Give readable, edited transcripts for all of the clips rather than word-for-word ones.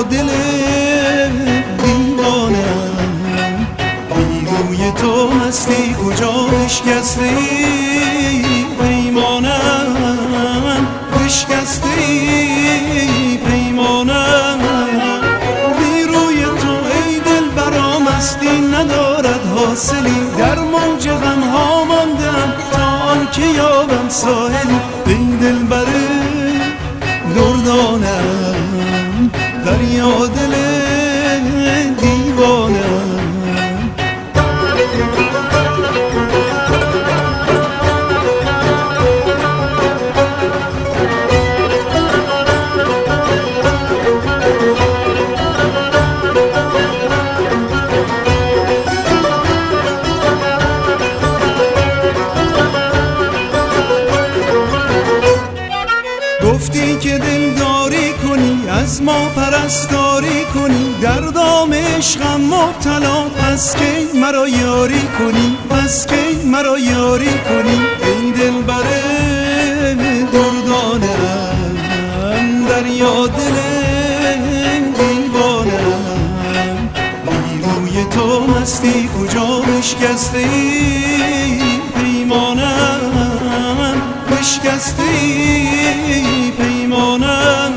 دل دیوانم، بی روی تو مستی کجا بشکسته پیمانم، بشکسته پیمانم. بی روی تو ای دل برا مستی ندارد حاصلی، در موج غم ها ماندم تا آن که یابم ساحلی. ای دل بر دردانم، دریا دل دیوانم. گفتی که دلداری کنی، از ما پرستاری کنی، در دام عشقم مبتلا، پس کی مرا یاری کنی، پس کی مرا یاری کنی. ای دل بر دردانم، دریا دل دیوانم. بی روی تو مستی کجا بشکسته پیمانم، بشکسته پیمانم.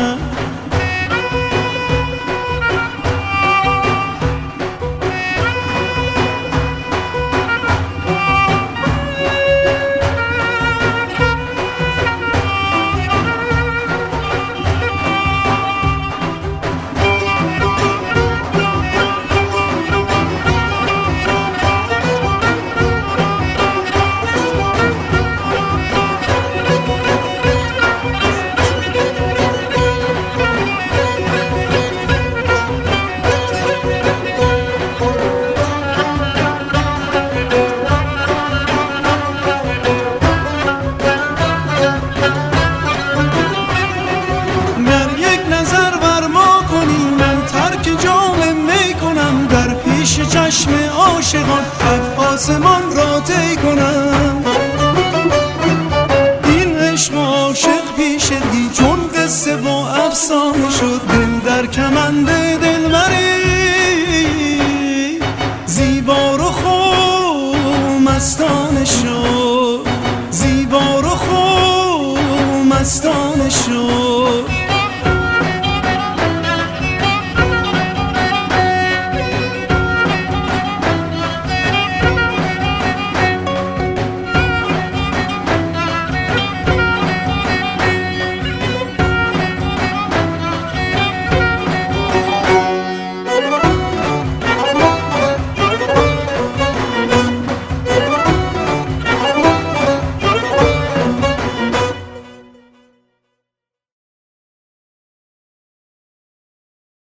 چشم عاشقان هفت آسمان را طی کنم. این عشق و عاشق پیشگی چون قصه و افسانه شد، دل در کمند دلبری زیبا و مستانه شد.